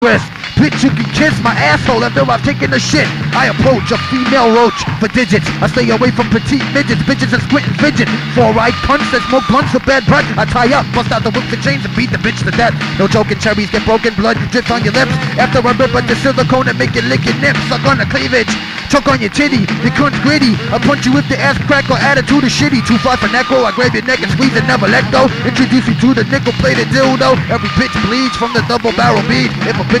Bitch, you can kiss my asshole after I've taken a shit. I approach a female roach for digits. I stay away from petite midgets, bitches that squint and fidget. Four-eyed cunts that smoke blunts with bad breath. I tie up, bust out the whips and chains and beat the bitch to death. No joking, cherries get broken, blood drips on your lips. After I rip at the silicone and make it lick your nips. Suck on the cleavage, choke on your titty. Your cunt's gritty. I punch you if the ass crack or attitude is shitty. Too far for necro, I grab your neck and squeeze it, never let go. Introduce you to the nickel-plated dildo. Every bitch bleeds from the double barrel bead. If a bitch